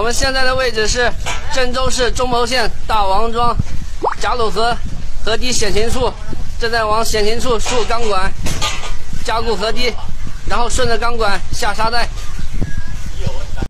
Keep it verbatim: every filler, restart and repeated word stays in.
我们现在的位置是郑州市中牟县大王庄贾鲁河河堤险情处，正在往险情处输钢管，加固河堤，然后顺着钢管下沙袋。